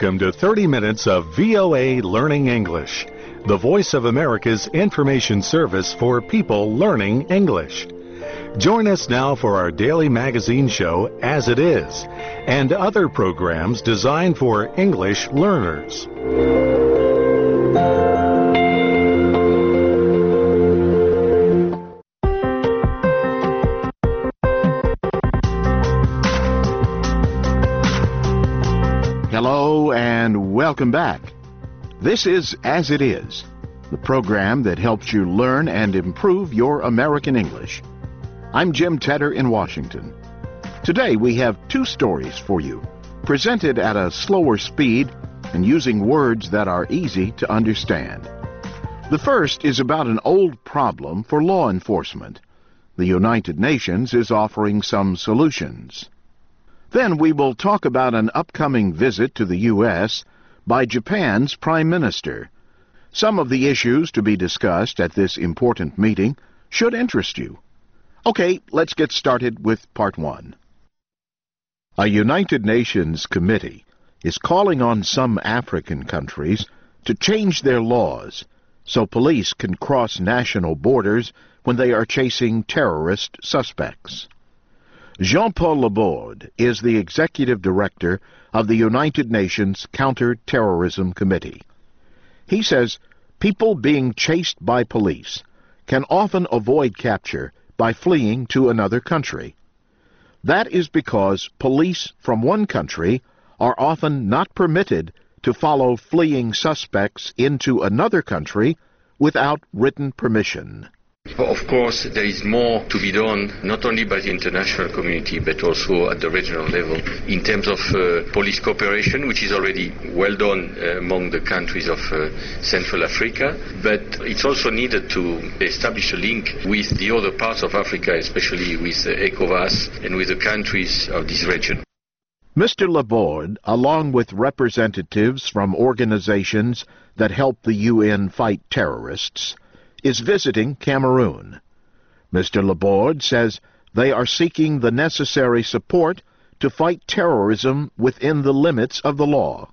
Welcome to 30 minutes of VOA Learning English, the Voice of America's information service for people learning English. Join us now for our daily magazine show, As It Is, and other programs designed for English learners. Hello and welcome back. This is As It Is, the program that helps you learn and improve your American English. I'm Jim Tedder in Washington. Today we have two stories for you, presented at a slower speed and using words that are easy to understand. The first is about an old problem for law enforcement. The United Nations is offering some solutions. Then we will talk about an upcoming visit to the U.S. by Japan's Prime Minister. Some of the issues to be discussed at this important meeting should interest you. Okay, let's get started with part one. A United Nations committee is calling on some African countries to change their laws so police can cross national borders when they are chasing terrorist suspects. Jean-Paul Laborde is the executive director of the United Nations Counter-Terrorism Committee. He says people being chased by police can often avoid capture by fleeing to another country. That is because police from one country are often not permitted to follow fleeing suspects into another country without written permission. Of course, there is more to be done, not only by the international community, but also at the regional level, in terms of police cooperation, which is already well done among the countries of Central Africa. But it's also needed to establish a link with the other parts of Africa, especially with ECOWAS and with the countries of this region. Mr. Laborde, along with representatives from organizations that help the UN fight terrorists, is visiting Cameroon. Mr. Laborde says they are seeking the necessary support to fight terrorism within the limits of the law.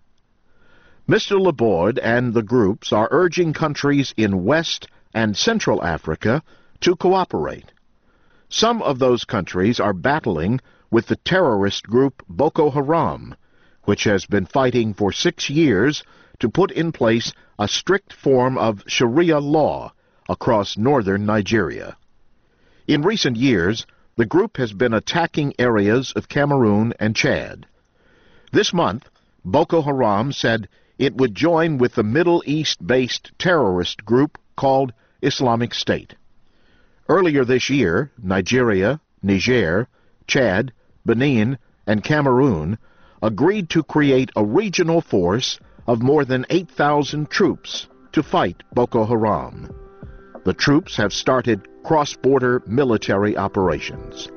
Mr. Laborde and the groups are urging countries in West and Central Africa to cooperate. Some of those countries are battling with the terrorist group Boko Haram, which has been fighting for 6 years to put in place a strict form of Sharia law across northern Nigeria. In recent years, the group has been attacking areas of Cameroon and Chad. This month, Boko Haram said it would join with the Middle East-based terrorist group called Islamic State. Earlier this year, Nigeria, Niger, Chad, Benin, and Cameroon agreed to create a regional force of more than 8,000 troops to fight Boko Haram. The troops have started cross-border military operations.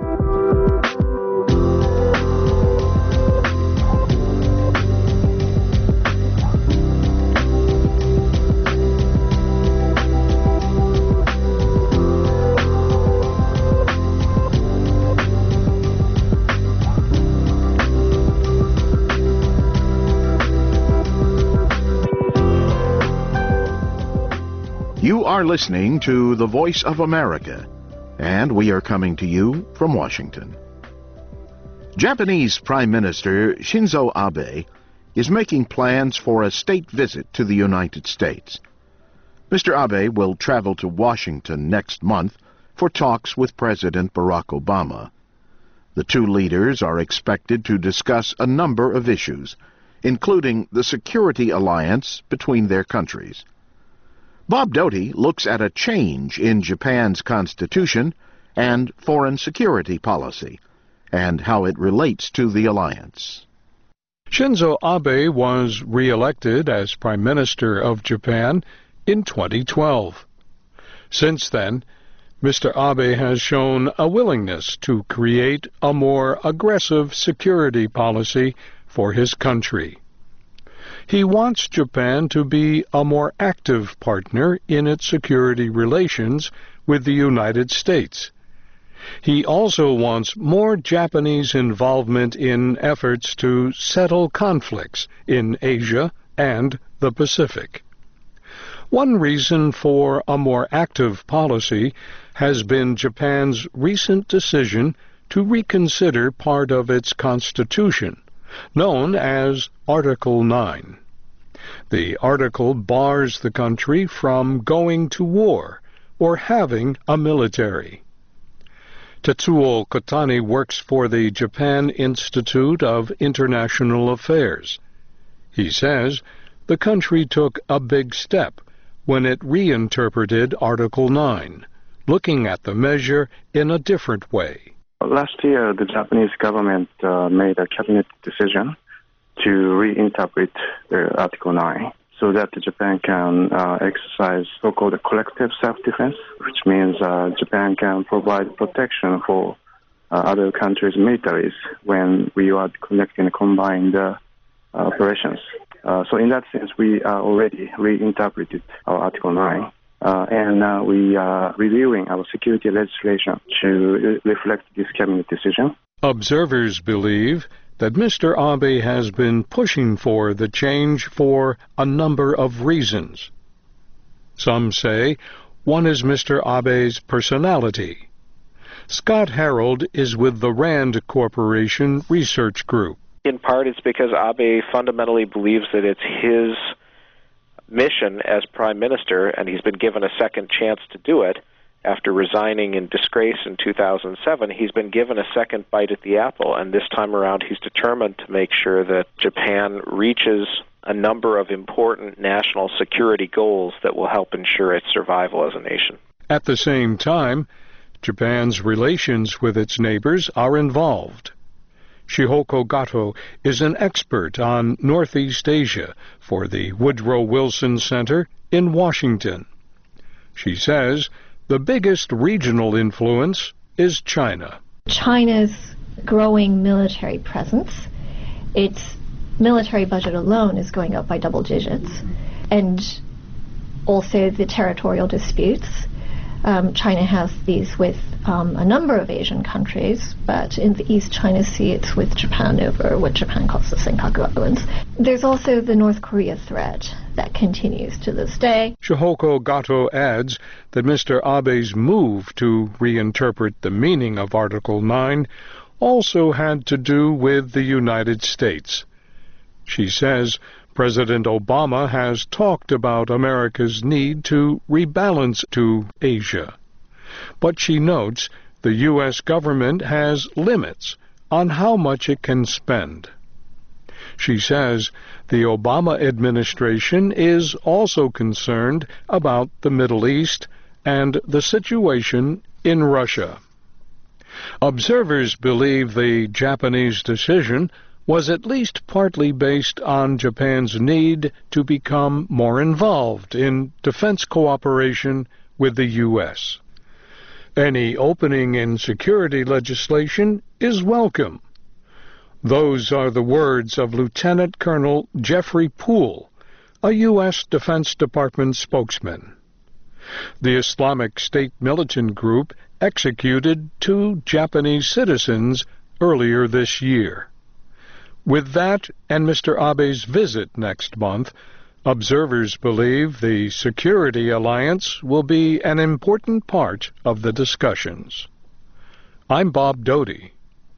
You are listening to the Voice of America, and we are coming to you from Washington. Japanese Prime Minister Shinzo Abe is making plans for a state visit to the United States. Mr. Abe will travel to Washington next month for talks with President Barack Obama. The two leaders are expected to discuss a number of issues, including the security alliance between their countries. Bob Doty looks at a change in Japan's constitution and foreign security policy, and how it relates to the alliance. Shinzo Abe was re-elected as Prime Minister of Japan in 2012. Since then, Mr. Abe has shown a willingness to create a more aggressive security policy for his country. He wants Japan to be a more active partner in its security relations with the United States. He also wants more Japanese involvement in efforts to settle conflicts in Asia and the Pacific. One reason for a more active policy has been Japan's recent decision to reconsider part of its constitution, known as Article 9. The article bars the country from going to war or having a military. Tetsuo Kotani works for the Japan Institute of International Affairs. He says the country took a big step when it reinterpreted Article 9, looking at the measure in a different way. Last year, the Japanese government made a cabinet decision to reinterpret Article 9 so that Japan can exercise so-called collective self-defense, which means Japan can provide protection for other countries' militaries when we are conducting combined operations. So in that sense, we already reinterpreted our Article 9. And we are reviewing our security legislation to reflect this cabinet decision. Observers believe that Mr. Abe has been pushing for the change for a number of reasons. Some say one is Mr. Abe's personality. Scott Harold is with the RAND Corporation Research Group. In part, it's because Abe fundamentally believes that it's his mission as Prime Minister, and he's been given a second chance to do it. After resigning in disgrace in 2007, he's been given a second bite at the apple, and this time around he's determined to make sure that Japan reaches a number of important national security goals that will help ensure its survival as a nation. At the same time, Japan's relations with its neighbors are involved. Shihoko Gato is an expert on Northeast Asia for the Woodrow Wilson Center in Washington. She says the biggest regional influence is China. China's growing military presence, its military budget alone is going up by double digits, and also the territorial disputes. China has these with a number of Asian countries, but in the East China Sea it's with Japan over what Japan calls the Senkaku Islands. There's also the North Korea threat that continues to this day. Shihoko Gato adds that Mr. Abe's move to reinterpret the meaning of Article 9 also had to do with the United States. She says President Obama has talked about America's need to rebalance to Asia. But she notes the U.S. government has limits on how much it can spend. She says the Obama administration is also concerned about the Middle East and the situation in Russia. Observers believe the Japanese decision was at least partly based on Japan's need to become more involved in defense cooperation with the U.S. Any opening in security legislation is welcome. Those are the words of Lieutenant Colonel Jeffrey Poole, a U.S. Defense Department spokesman. The Islamic State militant group executed 2 Japanese citizens earlier this year. With that and Mr. Abe's visit next month, observers believe the security alliance will be an important part of the discussions. I'm Bob Doty.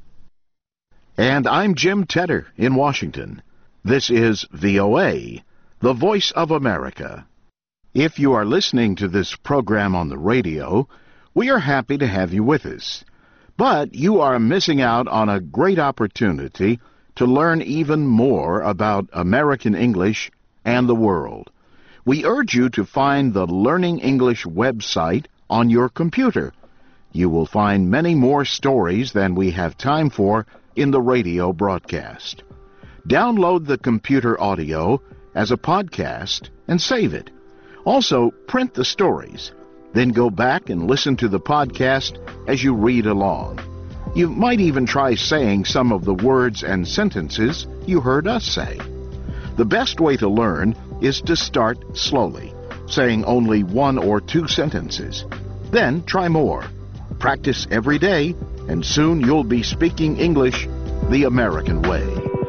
And I'm Jim Tedder in Washington. This is VOA, the Voice of America. If you are listening to this program on the radio, we are happy to have you with us. But you are missing out on a great opportunity to learn even more about American English and the world. We urge you to find the Learning English website on your computer. You will find many more stories than we have time for in the radio broadcast. Download the computer audio as a podcast and save it. Also, print the stories. Then go back and listen to the podcast as you read along. You might even try saying some of the words and sentences you heard us say. The best way to learn is to start slowly, saying only 1 or 2 sentences. Then try more. practice every day, and soon you'll be speaking English the American way.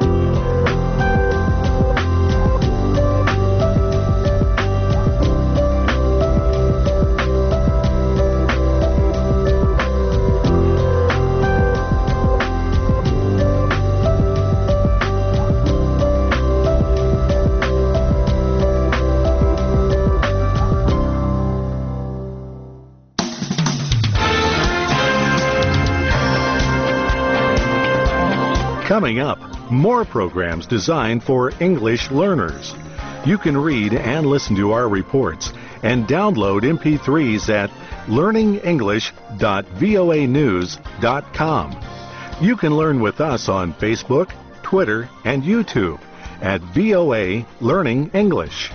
Coming up, more programs designed for English learners. You can read and listen to our reports and download MP3s at learningenglish.voanews.com. You can learn with us on Facebook, Twitter, and YouTube at VOA Learning English.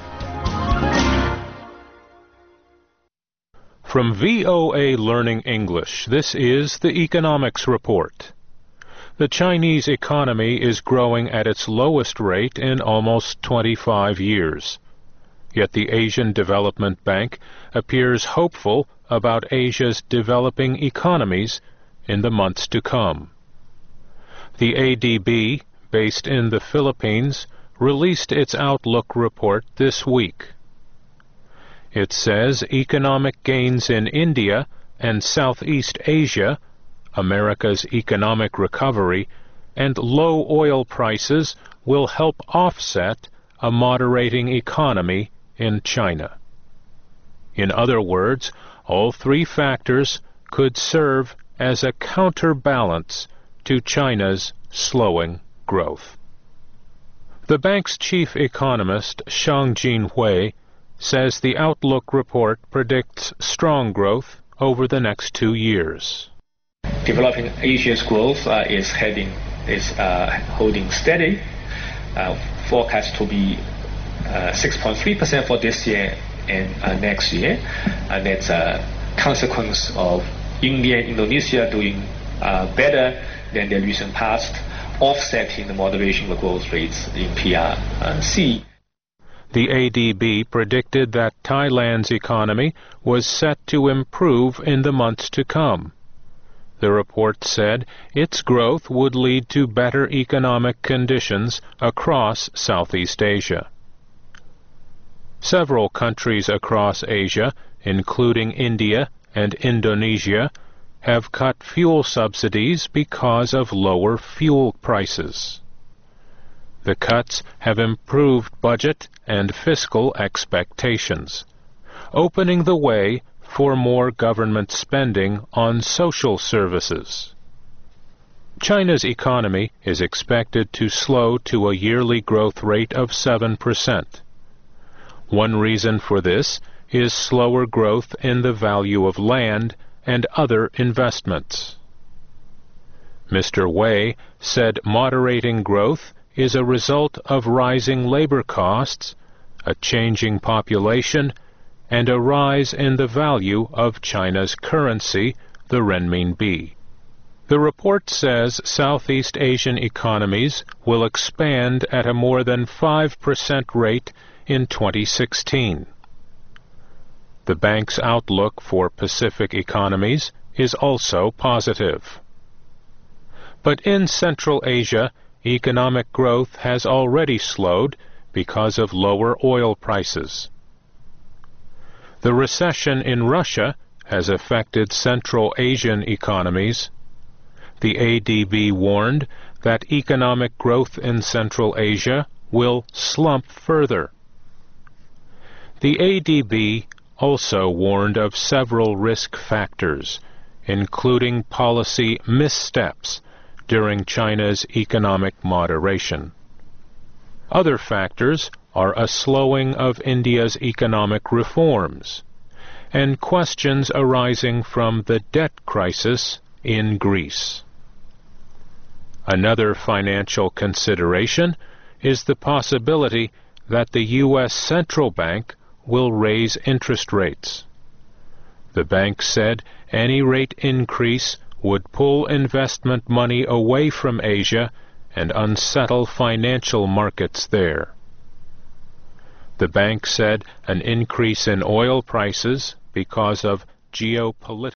From VOA Learning English, this is the Economics Report. The Chinese economy is growing at its lowest rate in almost 25 years. Yet the Asian Development Bank appears hopeful about Asia's developing economies in the months to come. The ADB, based in the Philippines, released its Outlook report this week. It says economic gains in India and Southeast Asia, America's economic recovery, and low oil prices will help offset a moderating economy in China. In other words, all three factors could serve as a counterbalance to China's slowing growth. The bank's chief economist, Xiangjin Hui, says the Outlook report predicts strong growth over the next 2 years. Developing Asia's growth is holding steady, forecast to be 6.3% for this year and next year, and that's a consequence of India and Indonesia doing better than the recent past, offsetting the moderation of the growth rates in PRC. The ADB predicted that Thailand's economy was set to improve in the months to come. The report said its growth would lead to better economic conditions across Southeast Asia. Several countries across Asia, including India and Indonesia, have cut fuel subsidies because of lower fuel prices. The cuts have improved budget and fiscal expectations, opening the way for more government spending on social services. China's economy is expected to slow to a yearly growth rate of 7%. One reason for this is slower growth in the value of land and other investments. Mr. Wei said moderating growth is a result of rising labor costs, a changing population, and a rise in the value of China's currency, the renminbi. The report says Southeast Asian economies will expand at a more than 5% rate in 2016. The bank's outlook for Pacific economies is also positive. But in Central Asia, economic growth has already slowed because of lower oil prices. The recession in Russia has affected Central Asian economies. The ADB warned that economic growth in Central Asia will slump further. The ADB also warned of several risk factors, including policy missteps during China's economic moderation. Other factors are a slowing of India's economic reforms and questions arising from the debt crisis in Greece. Another financial consideration is the possibility that the U.S. Central Bank will raise interest rates. The bank said any rate increase would pull investment money away from Asia and unsettle financial markets there. The bank said an increase in oil prices because of geopolitical